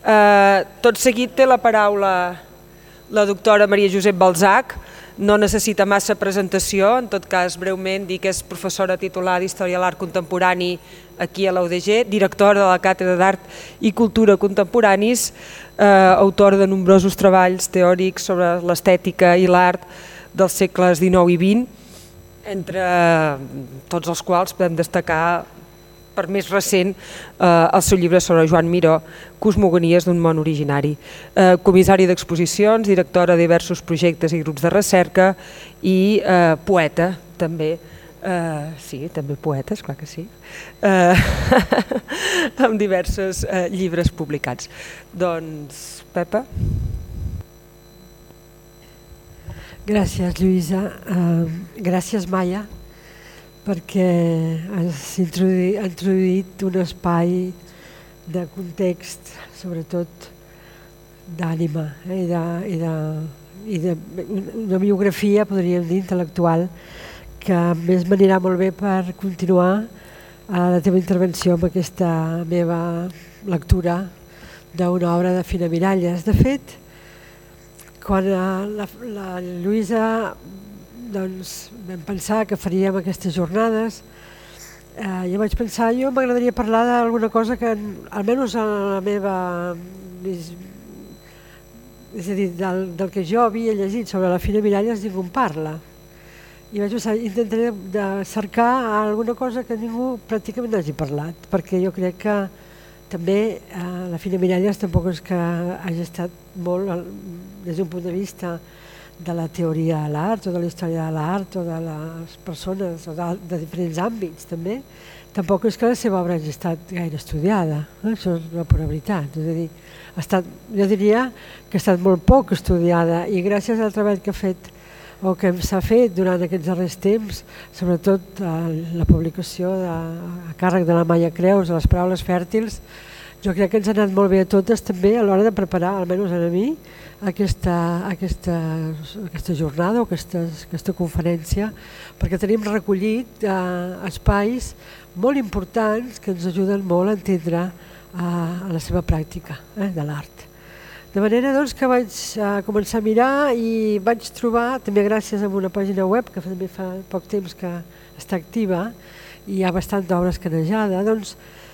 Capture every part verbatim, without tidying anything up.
Eh, tot seguit té la paraula la doctora Maria Josep Balzac. No necessita massa presentació, en tot cas breument dir que és professora titular d'Història de l'Art Contemporani aquí a la U D G, directora de la Càtedra d'Art i Cultura Contemporanis, eh, autora de nombrosos treballs teòrics sobre l'estètica i l'art dels segles dinou i vint, entre tots els quals podem destacar per més recent eh, el seu llibre sobre Joan Miró, Cosmogonies d'un món originari. Eh, comissari d'exposicions, directora de diversos projectes i grups de recerca i eh, poeta també, eh, sí, també poeta, esclar que sí, eh, amb diversos eh, llibres publicats. Doncs, Pepa? Gràcies, Lluïsa. Uh, gràcies, Maia, perquè has introduït, introduït un espai de context, sobretot d'ànima, eh, i, de, i, de, i de una biografia, podríem dir, intel·lectual, que a més m'anirà molt bé per continuar a la teva intervenció amb aquesta meva lectura d'una obra de Fina Miralles. De fet, quan la, la Lluïsa doncs, vam pensar que faríem aquestes jornades, eh, jo vaig pensar, jo m'agradaria parlar d'alguna cosa que, almenys a la meva, és, és a dir, del, del que jo havia llegit sobre la Fina Miralles, ningú en parla. I vaig pensar, intentaré de cercar alguna cosa que ningú pràcticament hagi parlat, perquè jo crec que també eh, la Fina Miralles tampoc és que hagi estat molt, des d'un punt de vista de la teoria de l'art o de la història de l'art o de les persones o de, de diferents àmbits també, tampoc és que la seva obra hagi estat gaire estudiada, eh? Això és la pura veritat. És a dir, ha estat, jo diria que ha estat molt poc estudiada i gràcies al treball que ha fet o que s'ha fet durant aquests darrers temps, sobretot la publicació de, a càrrec de la Maia Creus, de les paraules fèrtils, jo crec que ens ha anat molt bé a totes també a l'hora de preparar, almenys a mi, aquesta, aquesta, aquesta jornada o aquesta, aquesta conferència, perquè tenim recollit eh, espais molt importants que ens ajuden molt a entendre eh, la seva pràctica eh, de l'art. De manera doncs, que vaig uh, començar a mirar i vaig trobar, també gràcies a una pàgina web que també fa poc temps que està activa i hi ha bastanta obra escanejada, doncs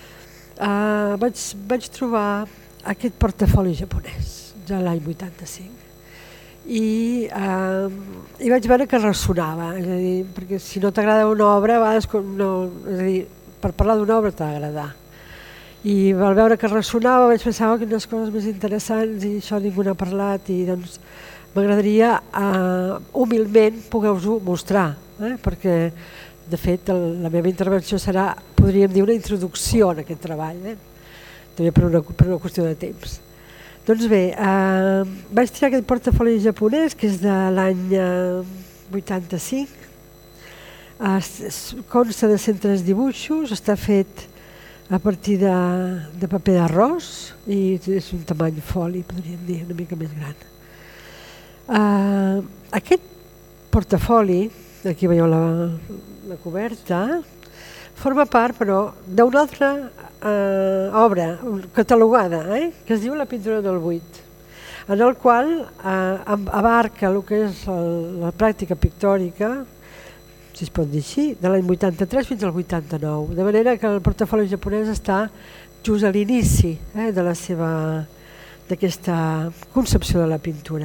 uh, vaig, vaig trobar aquest portafoli japonès de l'any vuitanta-cinc i, uh, i vaig veure que ressonava, és a dir, perquè si no t'agrada una obra, a vegades no, és a dir, per parlar d'una obra t'ha d'agradar. I al veure que ressonava vaig pensar que unes coses més interessants i això ningú n'ha parlat i doncs m'agradaria eh, humilment poder-vos-ho mostrar, eh? Perquè de fet el, la meva intervenció serà, podríem dir, una introducció en aquest treball, eh? També per una, per una qüestió de temps. Doncs bé, eh, vaig tirar aquest portafoli japonès que és de l'any eh, vuitanta-cinc, eh, consta de cent tres dibuixos, està fet a partir de, de paper d'arròs i és un tamany foli, podríem dir, una mica més gran. Uh, aquest portafoli, aquí veieu la, la coberta, forma part però d'una altra uh, obra catalogada, eh, que es diu La pintura del buit, en el qual uh, abarca el que és el, la pràctica pictòrica, si es pot dir així, de l'any vuitanta-tres fins al vuitanta-nou, de manera que el portafoli japonès està just a l'inici eh, de la seva, d'aquesta concepció de la pintura.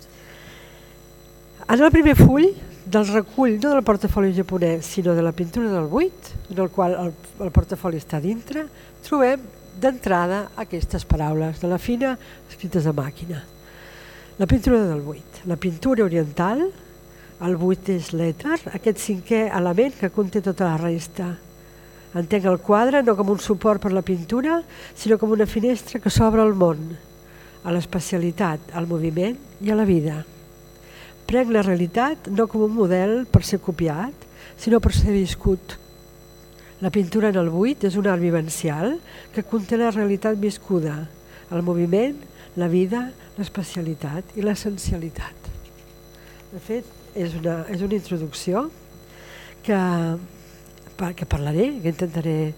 En el primer full del recull, no del portafoli japonès, sinó de la pintura del buit, en el qual el, el portafoli està dintre, trobem d'entrada aquestes paraules de la Fina escrites a màquina. La pintura del buit, la pintura oriental. El buit és l'èter, aquest cinquè element que conté tota la resta. Entenc el quadre no com un suport per la pintura, sinó com una finestra que s'obre al món, a l'especialitat, al moviment i a la vida. Prenc la realitat no com un model per ser copiat, sinó per ser viscut. La pintura en el buit és un art vivencial que conté la realitat viscuda, el moviment, la vida, l'especialitat i l'essencialitat. De fet, És una, és una introducció que, que parlaré, que intentaré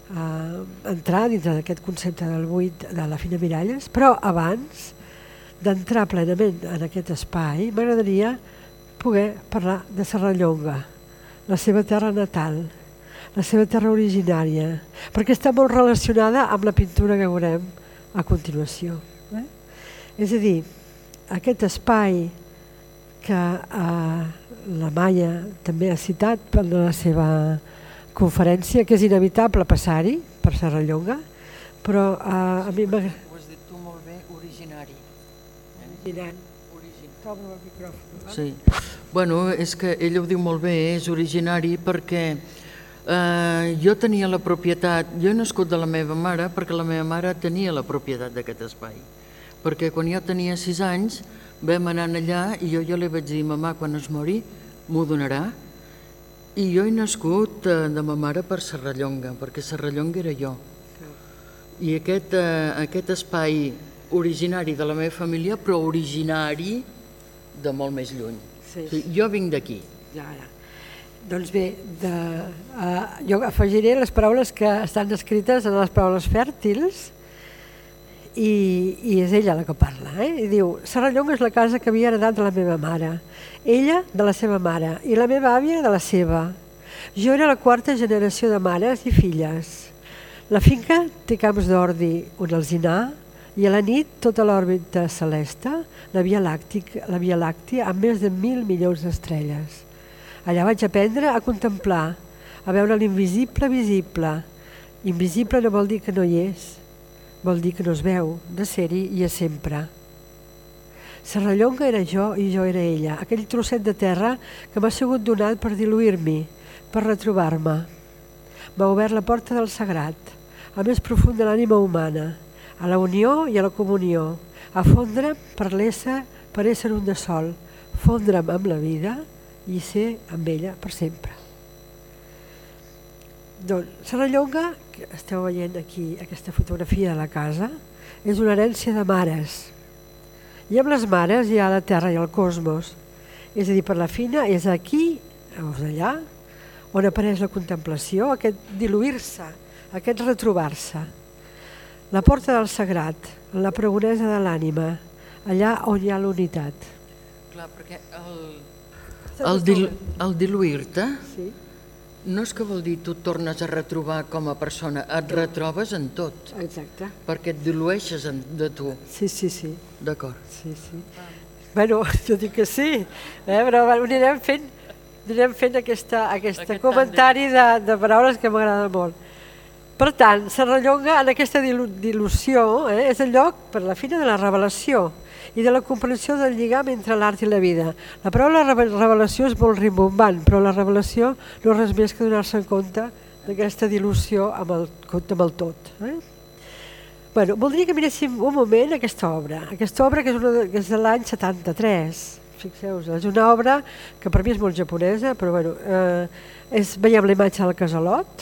entrar dintre d'aquest concepte del buit de la Fina Miralles, però abans d'entrar plenament en aquest espai m'agradaria poder parlar de Serrallonga, la seva terra natal, la seva terra originària, perquè està molt relacionada amb la pintura que veurem a continuació. Eh? És a dir, aquest espai que eh, la Maia també ha citat per la seva conferència, que és inevitable passar-hi per Serrallonga, però eh, a mi m'agrada... Ho has dit tu molt bé, originari. Originari. T'obro el micròfon. Sí. Bueno, és que ell ho diu molt bé, és originari perquè Uh, jo tenia la propietat, jo he nascut de la meva mare perquè la meva mare tenia la propietat d'aquest espai, perquè quan jo tenia sis anys vam anar allà i jo, jo li vaig dir, mamà, quan es mori m'ho donarà, i jo he nascut uh, de ma mare per Serrallonga, perquè Serrallonga era jo, i aquest, uh, aquest espai originari de la meva família, però originari de molt més lluny. Sí. O sigui, jo vinc d'aquí. Ja, ja. Doncs bé, de, uh, jo afegiré les paraules que estan escrites en les paraules fèrtils i, i és ella la que parla. Eh? I diu, Serrallonga és la casa que havia heredat de la meva mare, ella de la seva mare i la meva àvia de la seva. Jo era la quarta generació de mares i filles. La finca té camps d'ordi, un alzinar, i a la nit tota l'òrbita celeste, la Via Làctica, la Via Làctia amb més de mil milions d'estrelles. Allà vaig aprendre a contemplar, a veure l'invisible visible. Invisible no vol dir que no hi és, vol dir que no es veu, de ser-hi i és sempre. Serrallonga era jo i jo era ella, aquell trosset de terra que m'ha sigut donat per diluir-m'hi, per retrobar-me. M'ha obert la porta del sagrat, al més profund de l'ànima humana, a la unió i a la comunió, a fondre'm per l'ésser, per ésser un de sol, fondre'm amb la vida i ser amb ella per sempre. Doncs Serrallonga, que esteu veient aquí aquesta fotografia de la casa, és una herència de mares. I amb les mares hi ha la terra i el cosmos. És a dir, per la Fina és aquí, o allà, on apareix la contemplació, aquest diluir-se, aquest retrobar-se. La porta del sagrat, la pregonesa de l'ànima, allà on hi ha l'unitat. Clar, perquè el... El, dil, el diluir-te sí. No és que vol dir tu et tornes a retrobar com a persona, et retrobes en tot. Exacte. Perquè et dilueixes en, de tu. Sí, sí, sí. D'acord. Sí, sí. Ah. Bueno, jo dic que sí, eh? Però anirem fent, anirem fent aquesta, aquesta Aquest comentari de, de paraules que m'agrada molt. Per tant, Serrallonga en aquesta dilució eh, és el lloc per la Fina de la revelació i de la comprensió del lligam entre l'art i la vida. La paraula revelació és molt rimbombant, però la revelació no és res més que donar-se en compte d'aquesta dilució amb el, amb el tot. Eh? Bueno, voldria que miréssim un moment aquesta obra. Aquesta obra que és, una, que és de l'any setanta-tres. Fixeu-vos, és una obra que per mi és molt japonesa, però bueno, eh, és, veiem la imatge del casalot,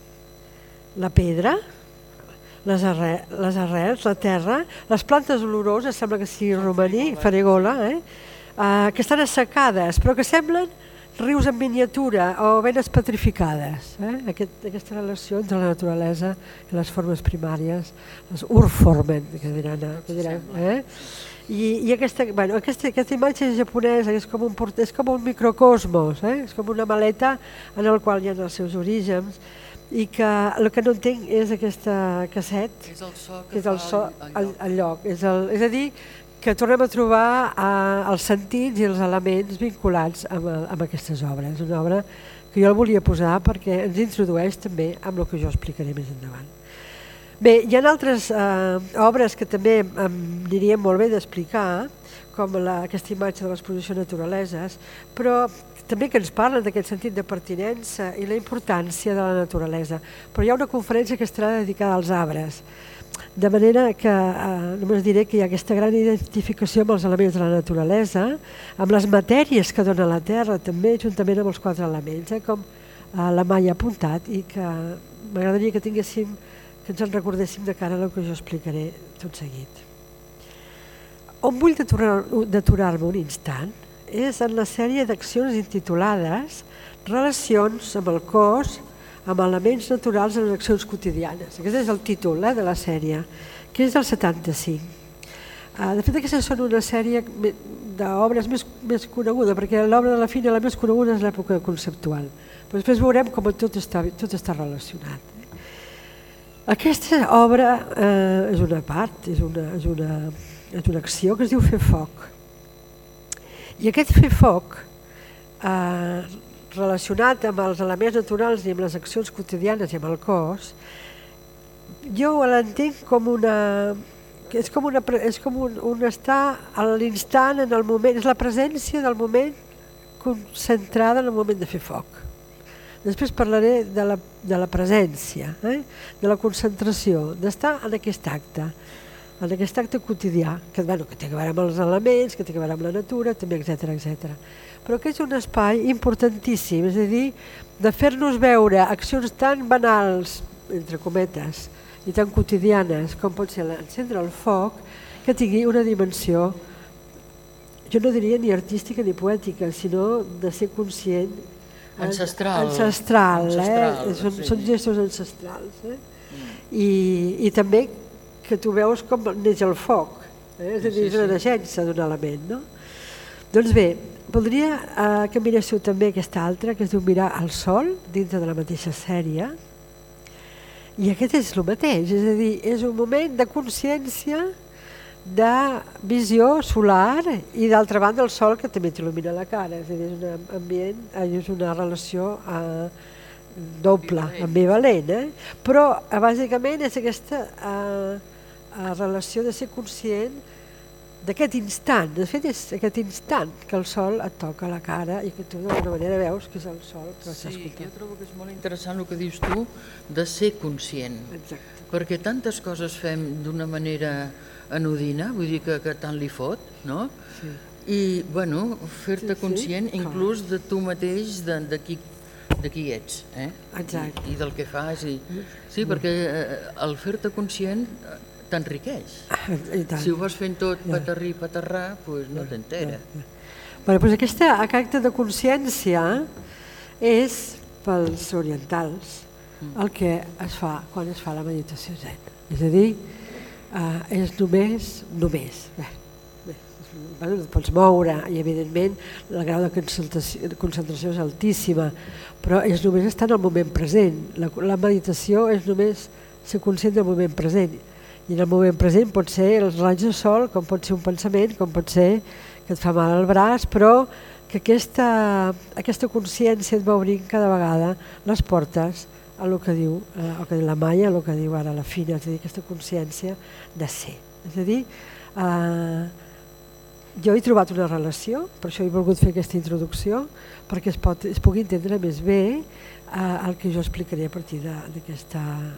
la pedra, les, arre, les arrels, la terra, les plantes oloroses, sembla que sigui romaní, faregola, eh? Uh, que estan assecades, però que semblen rius en miniatura o venes petrificades. Eh? Aquest, aquesta relació entre la naturalesa i les formes primàries, les urformen, que diran. Que diran eh? I, i aquesta, bueno, aquesta, aquesta imatge japonesa és com un, és com un microcosmos, eh? És com una maleta en el qual hi ha els seus orígens, i que el que no entenc és aquesta casset, és el so que, que és el so al, al lloc. És, el, és a dir, que tornem a trobar eh, els sentits i els elements vinculats amb, amb aquestes obres. Una obra que jo la volia posar perquè ens introdueix també amb el que jo explicaré més endavant. Bé, hi ha altres eh, obres que també em anirien molt bé d'explicar, com la, aquesta imatge de l'exposició Naturaleses, però també que ens parlen d'aquest sentit de pertinença i la importància de la naturalesa. Però hi ha una conferència que estarà dedicada als arbres, de manera que eh, només diré que hi ha aquesta gran identificació amb els elements de la naturalesa, amb les matèries que dona la Terra també, juntament amb els quatre elements, eh, com eh, la Maia ha apuntat, i que m'agradaria que tinguéssim, que ens en recordéssim de cara a el que jo explicaré tot seguit. On vull d'aturar-me un instant és en la sèrie d'accions intitulades Relacions amb el cos, amb elements naturals en les accions quotidianes. Aquest és el títol eh, de la sèrie, que és del setanta-cinc. Uh, de fet, aquestes són una sèrie d'obres més, més coneguda, perquè l'obra de la Fina la més coneguda és l'època conceptual. Però després veurem com tot està, tot està relacionat. Aquesta obra eh, és una part, és una, és, una, és una acció que es diu fer foc. I aquest fer foc, eh, relacionat amb els elements naturals i amb les accions quotidianes i amb el cos, jo l'entenc com una... és com, una, és com un, un estar a l'instant, en el moment, és la presència del moment concentrada en el moment de fer foc. Després parlaré de la, de la presència, eh? de la concentració, d'estar en aquest acte, en aquest acte quotidià, que, bueno, que té a veure amb els elements, que té a veure amb la natura, també, etcètera, etcètera. Però que és un espai importantíssim, és a dir, de fer-nos veure accions tan banals, entre cometes, i tan quotidianes com pot ser encendre el foc, que tingui una dimensió, jo no diria ni artística ni poètica, sinó de ser conscient. Ancestral. Ancestral, Ancestral, eh? Són, sí. són gestos ancestrals. Eh? Mm. I, I també que tu veus com neix el foc, eh? És a dir, és una naixença d'un element, no? Doncs bé, voldria eh, que miréssiu també aquesta altra, que es diu Mirar al sol, dintre de la mateixa sèrie, i aquest és el mateix, és a dir, és un moment de consciència, de visió solar i d'altra banda el sol que també t'il·lumina la cara, és a dir, és un ambient, és una relació eh, doble, ambivalent, eh? Però eh, bàsicament és aquesta eh, eh, relació de ser conscient d'aquest instant, de fet és aquest instant que el sol et toca la cara i que tu d'alguna manera veus que és el sol que estàs escoltant. Sí, jo trobo que és molt interessant el que dius tu de ser conscient. Exacte. Perquè tantes coses fem d'una manera anodina, vull dir que, que tant li fot, no? Sí. I, bueno, fer-te sí, conscient sí, inclús de tu mateix, de, de, qui, de qui ets, eh? Exacte. I, i del que fas. I, sí, perquè eh, el fer-te conscient t'enriqueix. Si ho vas fent tot patarrí, patarrà, doncs no t'entera. Bé, doncs aquesta acte de consciència és, pels orientals, el que es fa quan es fa la meditació zen. És a dir, Uh, és només, només, bé, bé, bueno, et pots moure i evidentment el grau de concentració, de concentració és altíssima, però és només estar en el moment present. La, la meditació és només ser conscient del moment present i en el moment present pot ser els raigs de sol, com pot ser un pensament, com pot ser que et fa mal al braç, però que aquesta, aquesta consciència et va obrint cada vegada les portes a el que diu, el que diu la Maia, el que diu ara la Fina, és a dir, aquesta consciència de ser. És a dir, eh, jo he trobat una relació, per això he volgut fer aquesta introducció, perquè es, pot, es pugui entendre més bé eh, el que jo explicaré a partir d'aquesta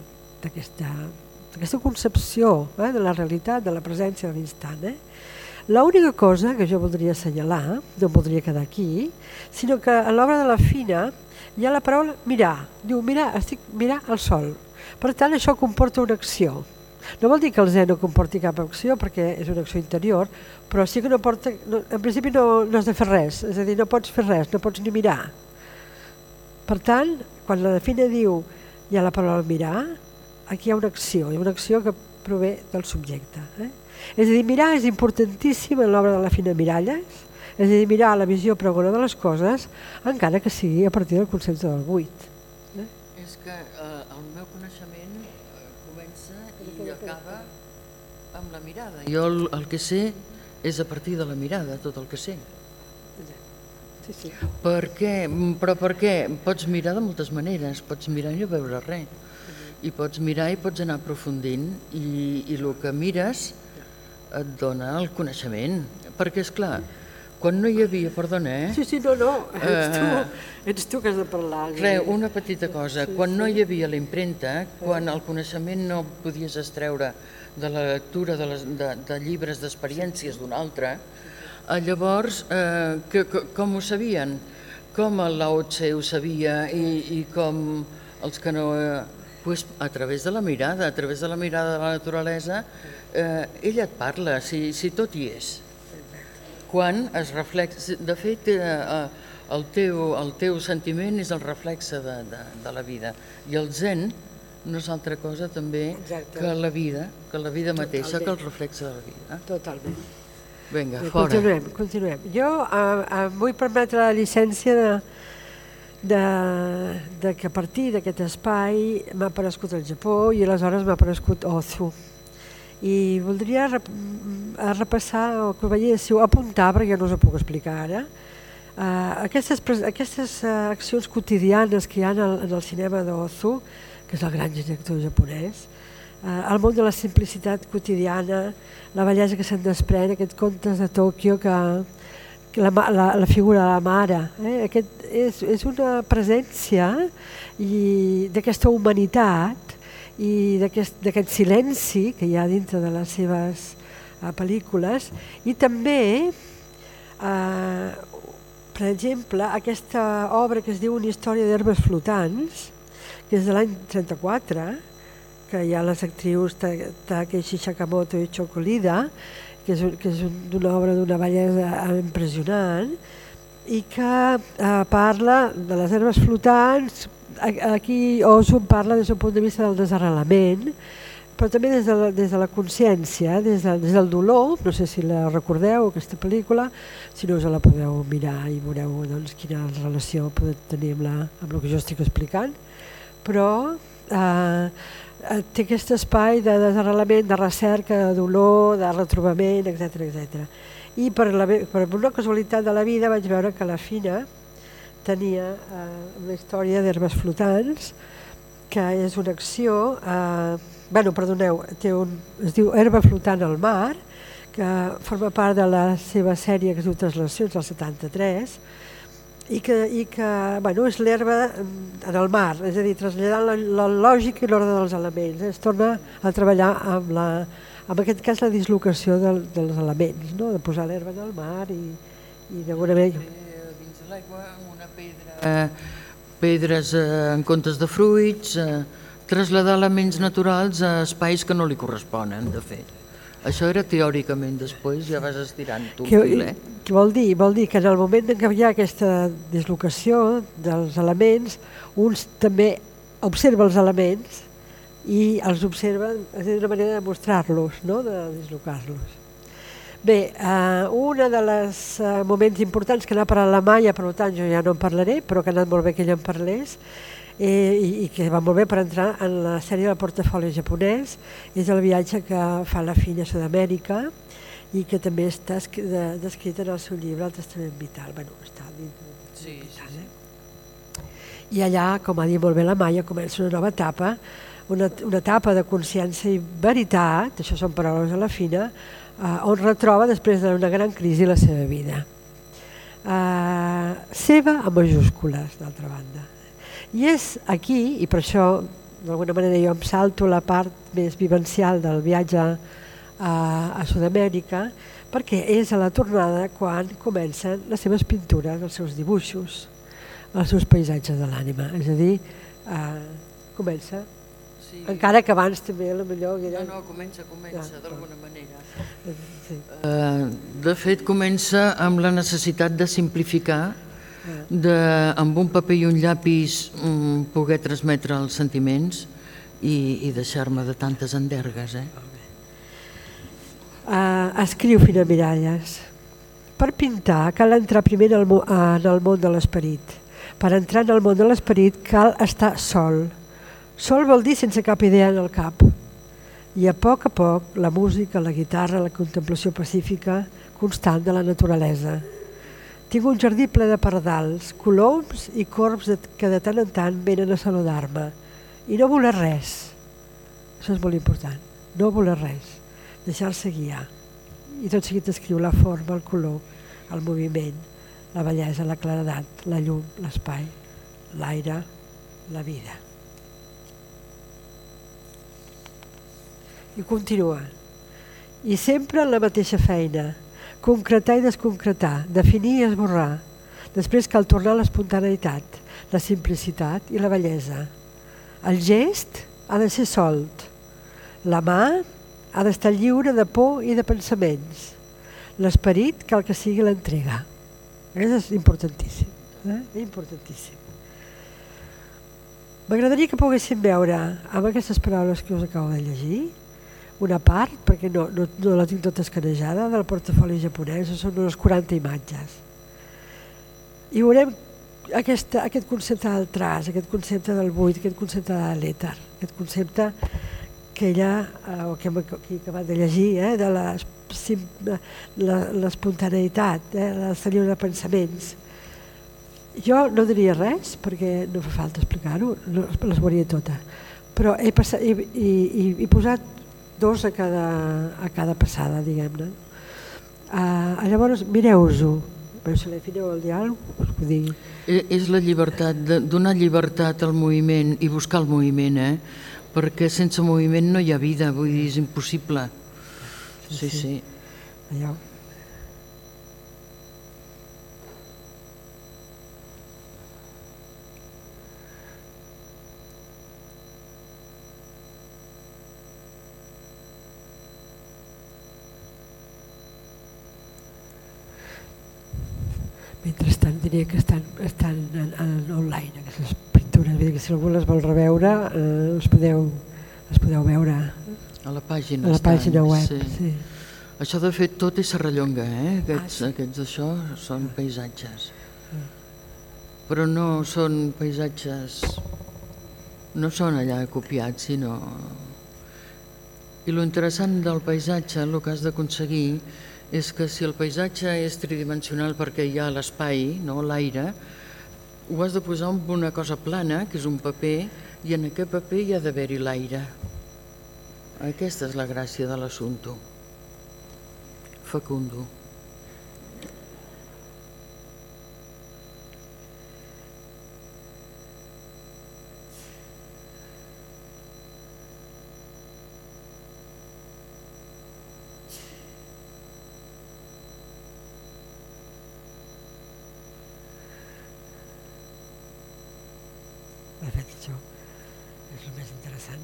d'aquesta concepció eh, de la realitat, de la presència de l'instant. Eh? L'única cosa que jo voldria assenyalar, no voldria quedar aquí, sinó que a l'obra de la Fina hi ha la paraula mirar. Diu, mirar, estic mirar al sol. Per tant, això comporta una acció. No vol dir que el zen no comporti cap acció, perquè és una acció interior, però sí que no porta... No, en principi no, no has de fer res, és a dir, no pots fer res, no pots ni mirar. Per tant, quan la Fina diu hi ha la paraula mirar, aquí hi ha una acció, hi ha una acció que prové del subjecte. Eh? És a dir, mirar és importantíssim en l'obra de la Fina Miralles, és a dir, mirar la visió pregona de les coses, encara que sigui a partir del concepte del buit. Eh? És que eh, el meu coneixement eh, comença i acaba amb la mirada. Jo el, el que sé és a partir de la mirada, tot el que sé. Sí, sí. Per què? Però per què? Pots mirar de moltes maneres, pots mirar i no veure res. I pots mirar i pots anar aprofundint i, i el que mires et dona el coneixement. Perquè, és clar, quan no hi havia, perdona, eh? Sí, sí, no, no, ets tu, ets tu que has de parlar. Res, una petita cosa, quan no hi havia la impremta, quan el coneixement no podies extreure de la lectura de, les, de, de llibres d'experiències d'un altre, llavors, eh, que, que, com ho sabien? Com el Lao Tse ho sabia i, i com els que no... Eh, pues a través de la mirada, a través de la mirada de la naturalesa, eh, ella et parla, si, si tot hi és. Quan es reflexa... De fet, eh, el teu, el teu sentiment és el reflexe de, de, de la vida. I el zen no és altra cosa també Exacte. que la vida, que la vida mateixa, Totalment. que el reflexe de la vida. Totalment. Vinga, Bé, fora. Continuem, continuem. Jo eh, em vull permetre la llicència de, de, de que a partir d'aquest espai m'ha aparegut el Japó i aleshores m'ha aparegut Ozu. I voldria rep repassar o que veiéssiu, apuntar, perquè jo no us ho puc explicar ara, uh, aquestes, aquestes uh, accions quotidianes que hi ha en el, en el cinema d'Ozu, que és el gran director japonès, uh, el món de la simplicitat quotidiana, la bellesa que se'n desprèn, aquests contes de Tòquio, que, que la, la, la figura de la mare, eh? Aquest és, és una presència d'aquesta humanitat i d'aquest silenci que hi ha dintre de les seves uh, pel·lícules, i també, uh, per exemple, aquesta obra que es diu Una història d'herbes flotants, que és de l'any trenta-quatre, que hi ha les actrius Takeshi Sakamoto i Chocolida, que és, un, que és un, una obra d'una bellesa impressionant, i que uh, parla de les herbes flotants. Aquí Ozu parla des del punt de vista del desarrelament, però també des de la, des de la consciència, des, de, des del dolor. No sé si la recordeu, aquesta pel·lícula, si no us la podeu mirar i veureu doncs, quina relació pot tenir amb, la, amb el que jo estic explicant, però eh, té aquest espai de desarrelament, de recerca, de dolor, de retrobament, etcètera etcètera. I per, la, per una casualitat de la vida vaig veure que la Fina tenia eh, una història d'herbes flotants, que és una acció, eh, bueno, perdoneu, té un, es diu Herba flotant al mar, que forma part de la seva sèrie que es diu Translacions del setanta-tres, i que, i que bueno, és l'herba en el mar, és a dir, traslladant la, la lògica i l'ordre dels elements. Eh? Es torna a treballar amb, la, en aquest cas, la dislocació del, dels elements, no? De posar l'herba en el mar i, i d'alguna manera... Dins de l'aigua, amb una pedra... Eh, pedres eh, en comptes de fruits, eh, traslladar elements naturals a espais que no li corresponen, de fet. Això era teòricament, després ja vas estirant tu el fil, eh? Què vol dir? Vol dir que en el moment en què hi ha aquesta dislocació dels elements, uns també observa els elements i els observa, és una manera de mostrar-los, no? De dislocar-los. Bé, eh, un dels eh, moments importants que n'ha parlat la Maia, per tant jo ja no en parlaré, però que ha anat molt bé que ella en parlés, eh, i, i que va molt bé per entrar en la sèrie del portafoli japonès, és el viatge que fa la Fina a Sud-amèrica i que també està descrit en el seu llibre El Testament Vital. Bueno, està dintre del Testament Vital, eh? I allà, com ha dit molt bé la Maia, comença una nova etapa, una, una etapa de consciència i veritat, això són paraules de la Fina, Uh, on retroba després d'una gran crisi la seva vida. Uh, seva amb majúscules, d'altra banda. I és aquí, i per això d'alguna manera jo em salto la part més vivencial del viatge a, a Sud-amèrica, perquè és a la tornada quan comencen les seves pintures, els seus dibuixos, els seus paisatges de l'ànima. És a dir, uh, comença, sí. Encara que abans també potser... No, no, comença, comença, d'alguna manera. Sí. Uh, de fet, comença amb la necessitat de simplificar, de, amb un paper i un llapis um, poder transmetre els sentiments i, i deixar-me de tantes endergues. Eh? Uh, escriu Fina Miralles. Per pintar cal entrar primer en el, en el món de l'esperit. Per entrar en el món de l'esperit cal estar sol. Sol vol dir sense cap idea en el cap. I a poc a poc la música, la guitarra, la contemplació pacífica constant de la naturalesa. Tinc un jardí ple de pardals, coloms i corbs que de tant en tant venen a saludar-me. I no voler res. Això és molt important. No voler res. Deixar-se guiar. I tot seguit escriu la forma, el color, el moviment, la bellesa, la claredat, la llum, l'espai, l'aire, la vida. I continua. I sempre en la mateixa feina. Concretar i desconcretar, definir i esborrar. Després cal tornar a l'espontaneïtat, la simplicitat i la bellesa. El gest ha de ser solt. La mà ha d'estar lliure de por i de pensaments. L'esperit cal que sigui l'entrega. Això és importantíssim. Eh? Importantíssim. M'agradaria que poguéssim veure amb aquestes paraules que us acabo de llegir una part, perquè no, no, no la tinc tota escanejada, del portafoli japonès, són unes quaranta imatges. I veurem aquesta, aquest concepte del traç, aquest concepte del buit, aquest concepte de l'èter, aquest concepte que ella, eh, que hem acabat de llegir, eh, de l'espontaneïtat, eh, la cellula de pensaments. Jo no diria res, perquè no fa falta explicar-ho, les veuria totes, però he, passat, he, he, he posat dos a cada, a cada passada, diguem-ne. Uh, llavors, mireu-ho, però si l'afineu el diàleg, us puc dir. És la llibertat, donar llibertat al moviment i buscar el moviment, eh? Perquè sense moviment no hi ha vida, vull dir, és impossible. Sí, sí. sí. Allò. Mentrestant diria que estan, estan en, en online aquestes pintures, vull dir que si algú les vol reveure eh, us podeu, les podeu veure a la pàgina, a la pàgina estan, web. Sí. Sí. Això de fet tot és Serrallonga, eh? Aquests, ah, sí. aquests això són paisatges. Però no són paisatges, no són allà copiats, sinó... I lo interessant del paisatge, el que has d'aconseguir, és que si el paisatge és tridimensional perquè hi ha l'espai, no, l'aire, ho has de posar en una cosa plana, que és un paper, i en aquest paper hi ha d'haver-hi l'aire. Aquesta és la gràcia de l'assumpte. Facundo. De fet, això és el més interessant.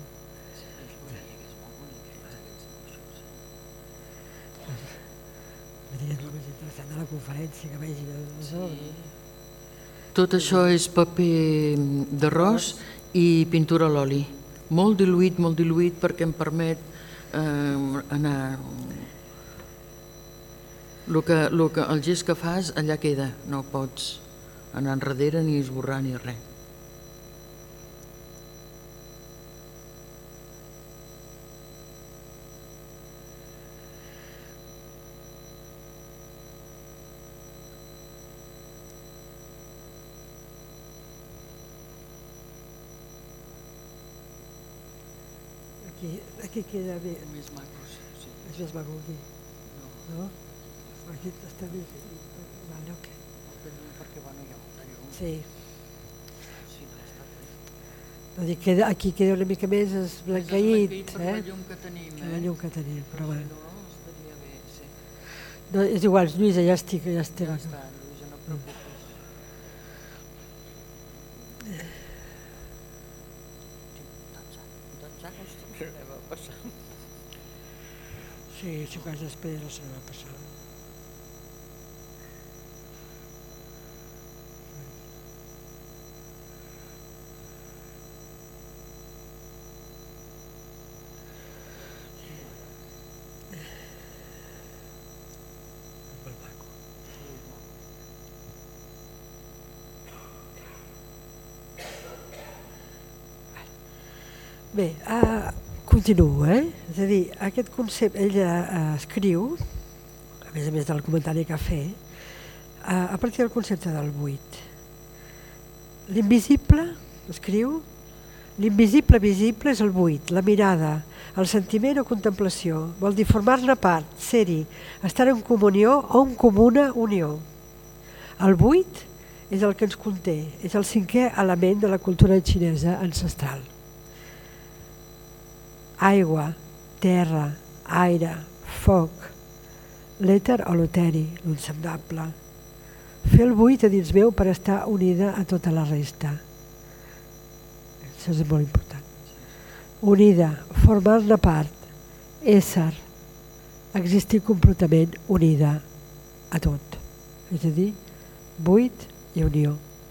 És el més interessant de la conferència, que vegin les obres. Tot això és paper d'arròs i pintura a l'oli. Molt diluït, molt diluït, perquè em permet eh, anar... Lo que, lo que, el gest que fas, allà queda. No pots anar enrere ni esborrar ni res. Aquí, aquí queda bé. Més macos, sí. És més maco aquí. No. No? Aquí està bé. Vale, ok. Perquè bueno, hi ha molta llum. Sí. Sí, no, està bé. No dic que aquí queda una mica més esblanqueït. És per eh? la llum que tenim. Eh? La llum que tenim, però Si bueno. no, estaria bé, sí. No, és igual, Lluïsa, ja estic, ja estic. Ja està, Lluïsa, no et preocupis. Dotze anys tornarem a passar. Sí, cinc anys després la setmana passada. Bé, uh, continuo, eh? És a dir, aquest concepte, ella uh, escriu, a més a més del comentari que ha fet, uh, a partir del concepte del buit. L'invisible, escriu, l'invisible visible és el buit, la mirada, el sentiment o contemplació, vol dir formar-ne part, ser-hi, estar en comunió o en comuna unió. El buit és el que ens conté, és el cinquè element de la cultura xinesa ancestral. Aigua, terra, aire, foc, l'èter o l'eteri, l'insondable. Fer el buit a dins meu per estar unida a tota la resta. Això és molt important. Unida, formar-ne part, ésser, existir completament unida a tot. És a dir, buit i unió.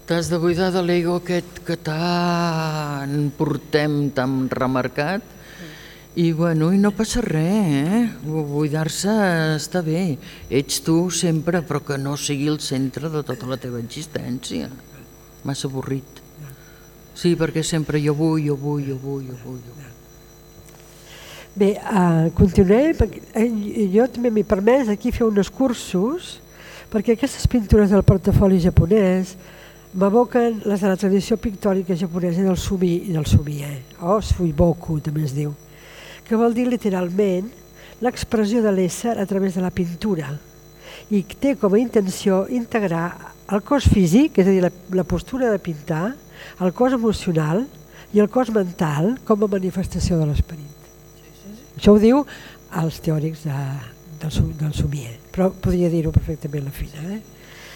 T'has de buidar de l'ego aquest que tant portem, tan remarcat, i bueno, i no passa res, eh? Buidar-se està bé. Ets tu sempre, però que no sigui el centre de tota la teva existència. Massa avorrit. Sí, perquè sempre jo vull, jo vull, jo vull, jo vull. Jo vull. Bé, uh, continuaré, perquè jo també m'he permès aquí fer uns cursos, perquè aquestes pintures del portafoli japonès m'evoquen les de la tradició pictòrica japonesa del sumi i del sumie, o suiboku també es diu, que vol dir literalment l'expressió de l'ésser a través de la pintura i té com a intenció integrar el cos físic, és a dir, la, la postura de pintar, el cos emocional i el cos mental com a manifestació de l'esperit. Això ho diu els teòrics de, del, del Sumier, però podria dir-ho perfectament la Fina. Eh?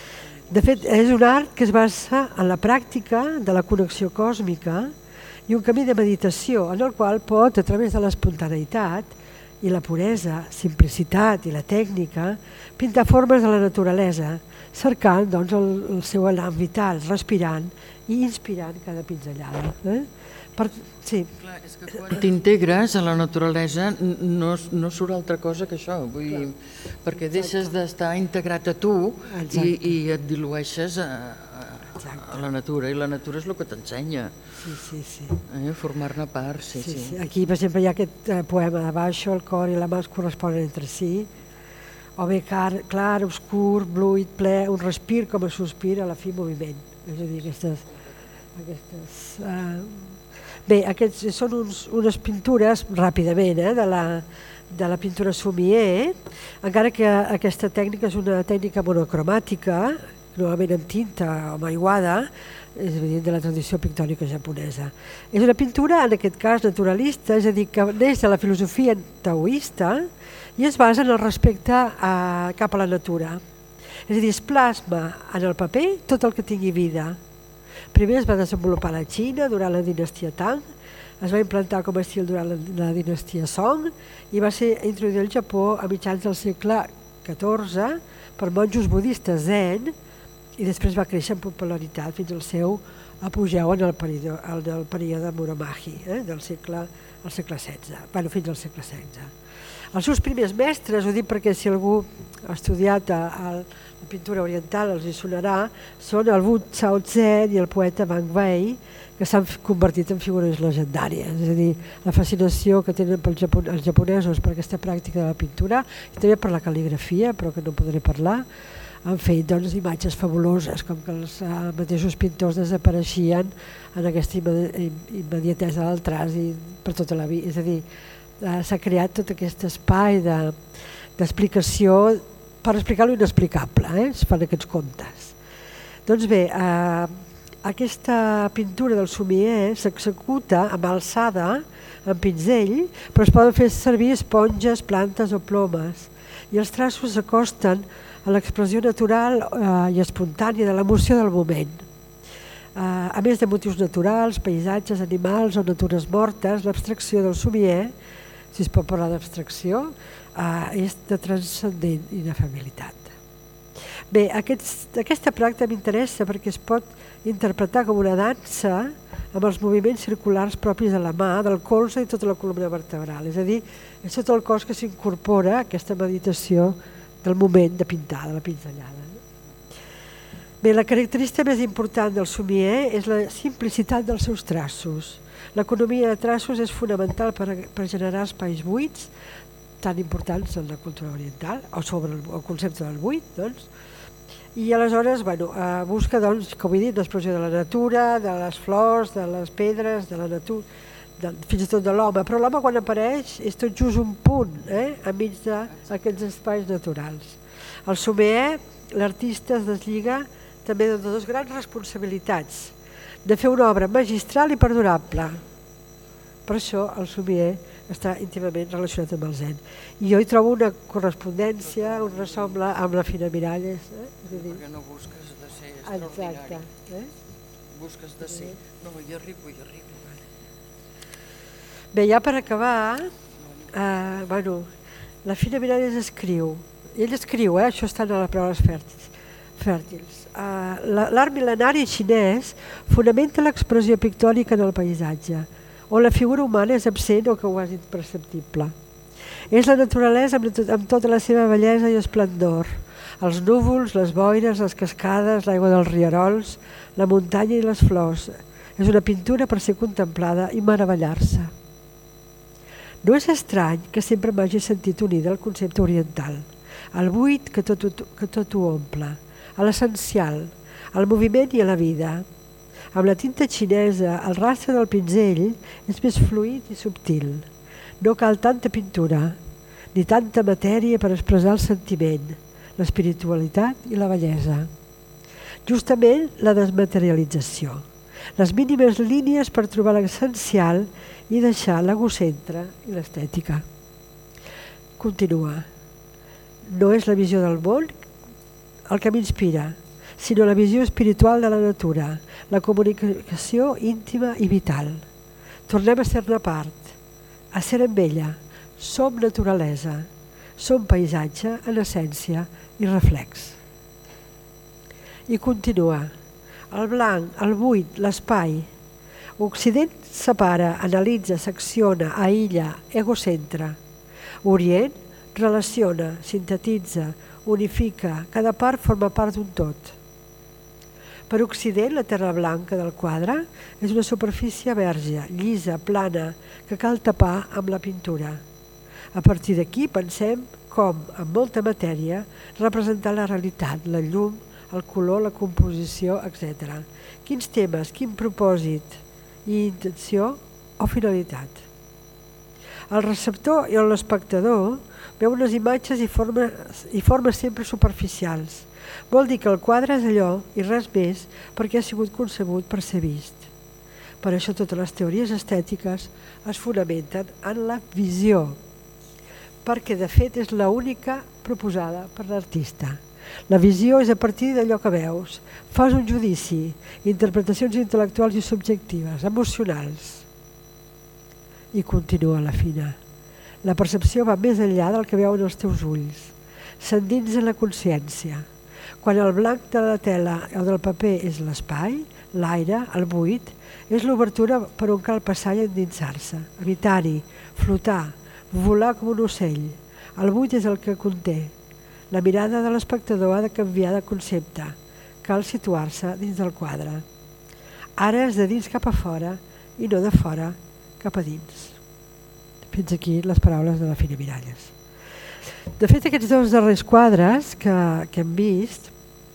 De fet, és un art que es basa en la pràctica de la connexió còsmica i un camí de meditació en el qual pot, a través de l'espontaneïtat i la puresa, simplicitat i la tècnica, pintar formes de la naturalesa, cercant doncs, el, el seu elan vital, respirant i inspirant cada pinzellada. Eh? Per, sí. Clar, és que quan t'integres a la naturalesa no, no surt altra cosa que això, vull dir, perquè deixes d'estar integrat a tu i, i et dilueixes a, a, a la natura, i la natura és el que t'ensenya. Sí, sí, sí. Eh, formar-ne part, sí, sí, sí, sí. Aquí, per exemple, hi ha aquest eh, poema de baixo, el cor i la mà es corresponen entre si, o bé car, clar, obscur, bluit, ple, un respir com a sospir, a la fi moviment. És a dir, aquestes... aquestes eh, Bé, aquests són uns, unes pintures, ràpidament, eh, de, la, de la pintura Sumier, encara que aquesta tècnica és una tècnica monocromàtica, normalment amb tinta o maiguada, és evident de la tradició pictòrica japonesa. És una pintura, en aquest cas, naturalista, és a dir, que neix de la filosofia taoista i es basa en el respecte a, cap a la natura. És a dir, es plasma en el paper tot el que tingui vida. Primer es va desenvolupar a la Xina durant la dinastia Tang, es va implantar com a estil durant la, la dinastia Song i va ser introduït al Japó a mitjans del segle catorze per monjos budistes zen i després va créixer en popularitat fins al seu apogeu en el període, en el període Muromachi, eh, del segle, al segle setze, bueno, fins al segle setze. Els seus primers mestres, ho dic perquè si algú ha estudiat a, a la pintura oriental els hi sonarà, són el Wu Zhao Zhen i el poeta Wang Wei, que s'han convertit en figures legendàries. És a dir, la fascinació que tenen pels japon els japonesos per aquesta pràctica de la pintura i també per la cal·ligrafia, però que no podré parlar, han fet doncs, imatges fabuloses, com que els uh, mateixos pintors desapareixien en aquesta immediatesa del traç i per tota la vida. És a dir, uh, s'ha creat tot aquest espai d'explicació de, per explicar lo inexplicable, eh? Es fan aquests contes. Doncs bé, uh, aquesta pintura del Sumier s'executa amb alçada, amb pinzell, però es poden fer servir esponges, plantes o plomes, i els traços s'acosten a l'expressió natural eh, i espontània de l'emoció del moment. Eh, a més de motius naturals, paisatges, animals o natures mortes, l'abstracció del Sumier, si es pot parlar d'abstracció, eh, és de transcendent inefabilitat. Bé, aquest, aquesta pràctica m'interessa perquè es pot interpretar com una dansa amb els moviments circulars propis de la mà, del colze i tota la columna vertebral. És a dir, és tot el cos que s'incorpora a aquesta meditació del moment de pintar, de la pinzellada. Bé, la característica més important del Sumier és la simplicitat dels seus traços. L'economia de traços és fonamental per, per generar espais buits, tan importants en la cultura oriental, o sobre el, el concepte del buit, doncs. I aleshores bueno, eh, busca, doncs, com he dit, l'expressió de la natura, de les flors, de les pedres, de la natura, de, fins i tot de l'home, però l'home quan apareix és tot just un punt, eh, enmig d'aquests espais naturals. Al Sumier, l'artista es deslliga també de dues grans responsabilitats, de fer una obra magistral i perdurable. Per això el Sumier està íntimament relacionat amb el zen. I jo hi trobo una correspondència, un ressemble amb la Fina Miralles. Eh? Perquè no busques de ser extraordinari. Exacte. Eh? Busques de ser... No, jo arribo, jo arribo. Bé, ja per acabar, eh, bueno, la Fina Miralles escriu, ell escriu, eh, això està a les paraules fèrtils, fèrtils. L'art mil·lenari xinès fonamenta l'expressió pictòrica en el paisatge, on la figura humana és absent o quasi imperceptible. És la naturalesa amb tota la seva bellesa i esplendor, els núvols, les boires, les cascades, l'aigua dels rierols, la muntanya i les flors. És una pintura per ser contemplada i meravellar-se. No és estrany que sempre m'hagi sentit unida al concepte oriental, al buit que tot, que tot ho omple, a l'essencial, al moviment i a la vida. Amb la tinta xinesa, el rastre del pinzell és més fluid i subtil. No cal tanta pintura, ni tanta matèria per expressar el sentiment, l'espiritualitat i la bellesa. Justament la desmaterialització, les mínimes línies per trobar l'essencial i deixar l'egocentre i l'estètica. Continua. No és la visió del món el que m'inspira, sinó la visió espiritual de la natura, la comunicació íntima i vital. Tornem a ser-ne part, a ser amb ella. Som naturalesa, som paisatge en essència i reflex. I continua. El blanc, el buit, l'espai. Occident separa, analitza, secciona, aïlla, egocentra. Orient relaciona, sintetitza, unifica, cada part forma part d'un tot. Per Occident, la terra blanca del quadre és una superfície verge, llisa, plana, que cal tapar amb la pintura. A partir d'aquí pensem com, amb molta matèria, representar la realitat, la llum, el color, la composició, etcètera. Quins temes, quin propòsit i intenció o finalitat. El receptor i l'espectador veu unes imatges i formes, i formes sempre superficials. Vol dir que el quadre és allò i res més perquè ha sigut concebut per ser vist. Per això totes les teories estètiques es fonamenten en la visió, perquè de fet és l'única proposada per l'artista. La visió és a partir d'allò que veus. Fas un judici, interpretacions intel·lectuals i subjectives, emocionals. I continua la Fina. La percepció va més enllà del que veuen els teus ulls. S'endinsa en la consciència. Quan el blanc de la tela o del paper és l'espai, l'aire, el buit, és l'obertura per on cal passar i endinsar-se, habitar-hi, flotar, volar com un ocell. El buit és el que conté. La mirada de l'espectador ha de canviar de concepte. Cal situar-se dins del quadre. Ara és de dins cap a fora i no de fora cap a dins. Fins aquí les paraules de la Fina Miralles. De fet, aquests dos darrers quadres que, que hem vist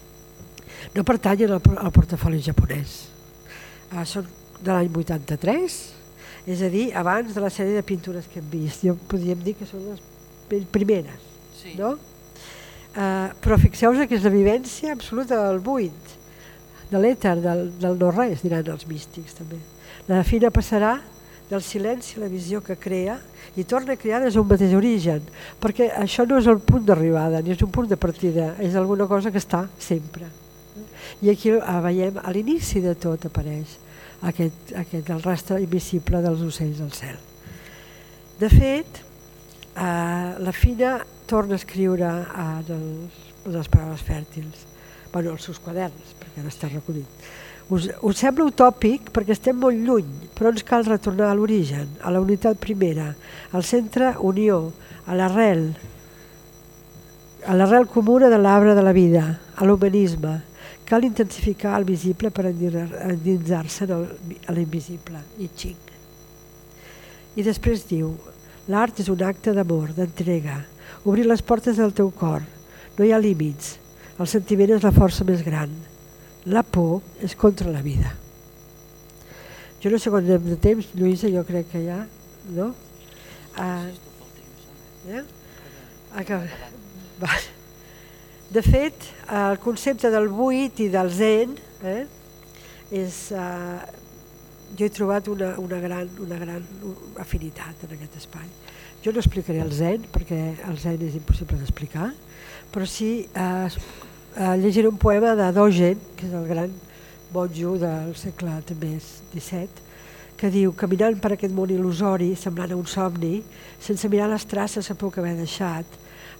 no pertanyen al, al portafoli japonès. Uh, són de l'any vuitanta-tres, és a dir, abans de la sèrie de pintures que hem vist. Jo podríem dir que són les primeres, sí. No? Uh, però fixeu-vos que és la vivència absoluta del buit, de l'èter, del, del no-res, diran els místics també. La Fina passarà del silenci a la visió que crea i torna a crear des d'un mateix origen, perquè això no és el punt d'arribada ni és un punt de partida, és alguna cosa que està sempre. I aquí veiem a l'inici de tot apareix aquest, aquest el rastre invisible dels ocells al cel. De fet, eh, la Fina torna a escriure en, els, en les paraules fèrtils, bueno, els seus quaderns, perquè ara està recollit. Us, us sembla utòpic perquè estem molt lluny, però ens cal retornar a l'origen, a la unitat primera, al centre unió, a l'arrel, a l'arrel comuna de l'arbre de la vida, a l'humanisme. Cal intensificar el visible per endinsar-se a l'invisible. I xing. I després diu, l'art és un acte d'amor, d'entrega, obrir les portes del teu cor, no hi ha límits, el sentiment és la força més gran. La por és contra la vida. Jo no sé quan anem de temps, Lluïsa, jo crec que ja, no? Uh, ja? Va. De fet, el concepte del buit i del zen, eh, és, uh, jo he trobat una, una, gran, una gran afinitat en aquest espai. Jo no explicaré el zen, perquè el zen és impossible d'explicar, però sí uh, Uh, llegiré un poema de Dogen, que és el gran monjo del segle també disset, que diu, caminant per aquest món il·lusori, semblant a un somni, sense mirar les traces a por que haver deixat,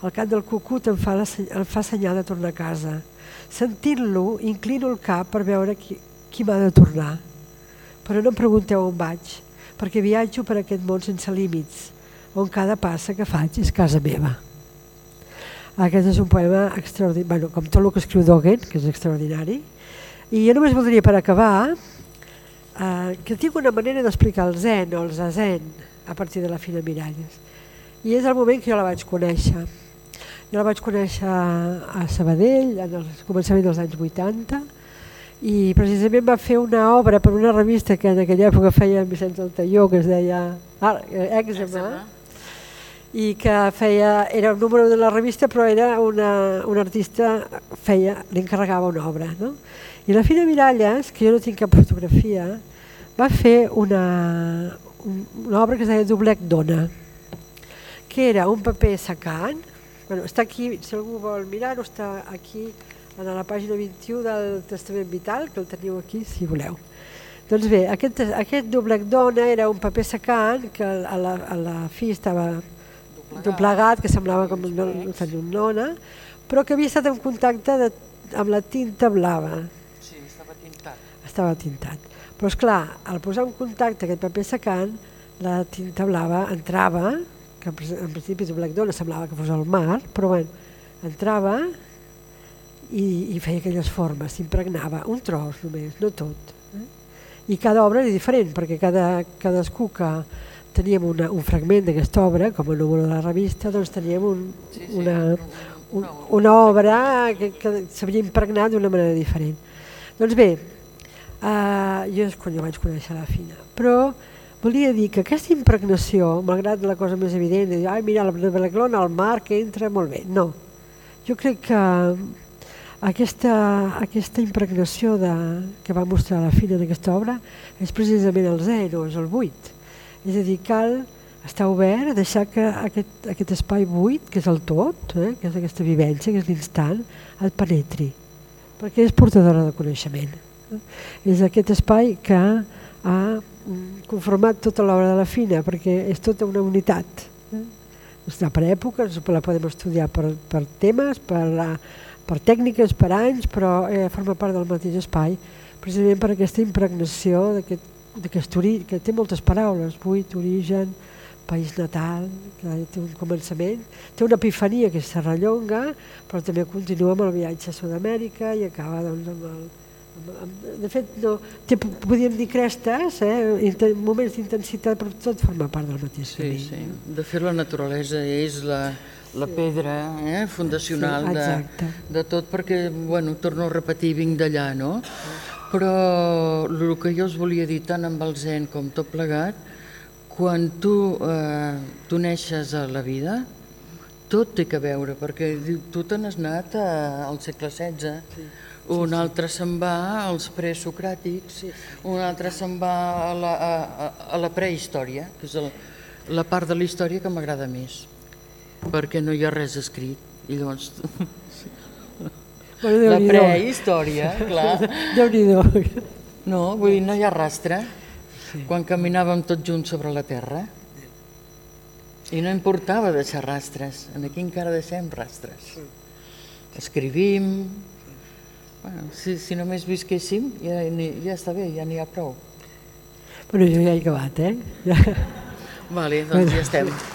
el cant del cucut em fa, la, em fa senyal de tornar a casa. Sentint-lo, inclino el cap per veure qui, qui m'ha de tornar. Però no em pregunteu on vaig, perquè viatjo per aquest món sense límits, on cada passa que faig és casa meva. Aquest és un poema extraordinari, bueno, com tot el que escriu Dogen, que és extraordinari. I jo només voldria, per acabar, eh, que tinc una manera d'explicar el zen o el zazen a partir de la Fina Miralles. I és el moment que jo la vaig conèixer. Jo la vaig conèixer a Sabadell, en el començament dels anys vuitanta, i precisament va fer una obra per una revista que en aquella època feia Vicenç Altaió, que es deia Èxema, i que feia, era un número de la revista, però era una, un artista, feia, li encarregava una obra. No? I la Fina Miralles, que jo no tinc cap fotografia, va fer una, una obra que es deia Doblec Dona, que era un paper secant, bueno, està aquí, si algú vol mirar-ho, està aquí a la pàgina vint-i-u del Testament Vital, que el teniu aquí si voleu. Doncs bé, aquest, aquest Doblec Dona era un paper secant que a la, a la fi estava doblegat, que semblava com una, una nona, però que havia estat en contacte de, amb la tinta blava. Sí, estava tintat. Estava tintat. Però esclar, al posar en contacte aquest paper secant, la tinta blava entrava, que en principi Doblec Dona semblava que fos el mar, però bueno, entrava i, i feia aquelles formes, s'impregnava, un tros només, no tot. Eh? I cada obra era diferent, perquè cada, cadascú que teníem una, un fragment d'aquesta obra, com a número de la revista, doncs teníem un, sí, sí, una, un, una obra que, que s'havia impregnat d'una manera diferent. Doncs bé, uh, jo és quan jo vaig conèixer la Fina, però volia dir que aquesta impregnació, malgrat la cosa més evident, de dir, ai, mira, la Blaglona, el mar que entra, molt bé, no. Jo crec que aquesta, aquesta impregnació de, que va mostrar la Fina en aquesta obra és precisament el zero, és el buit. És a dir, cal estar obert, deixar que aquest, aquest espai buit, que és el tot, eh, que és aquesta vivència, que és l'instant, et penetri, perquè és portadora de coneixement. Eh? És aquest espai que ha conformat tota l'obra de la Fina, perquè és tota una unitat. Eh? Està per èpoques, la podem estudiar per, per temes, per, per tècniques, per anys, però eh, forma part del mateix espai, precisament per aquesta impregnació d'aquest d'aquest ori, que té moltes paraules, buit, origen, país natal, que té un començament, té una epifania que s'arrellonga, però també continua amb el viatge a Sud-amèrica i acaba doncs, amb el... Amb, amb, de fet, no, té, podríem dir crestes, eh, moments d'intensitat, però tot forma part del mateix camí. Sí, sí. De fet, la naturalesa és la, la sí. pedra eh, fundacional sí, de, de tot, perquè, bueno, torno a repetir, vinc d'allà, no? Però el que jo us volia dir tant amb el zen com tot plegat, quan tu, eh, tu neixes a la vida, tot té que veure, perquè tu te n'has anat a, al segle setze, sí, sí, un altre sí. se'n va als presocràtics, sí, sí. un altre se'n va a la, a, a la prehistòria, que és el, la part de la història que m'agrada més, perquè no hi ha res escrit, i llavors... La prehistòria, clar. Déu-n'hi-do. No, vull dir, no hi ha rastre. Quan caminàvem tots junts sobre la terra, i no importava deixar rastres, aquí encara deixem rastres. Escrivim, bueno, si, si només visquéssim ja, ja està bé, ja n'hi ha prou. Bueno, jo ja he acabat, eh? Ja. Vale, doncs ja estem.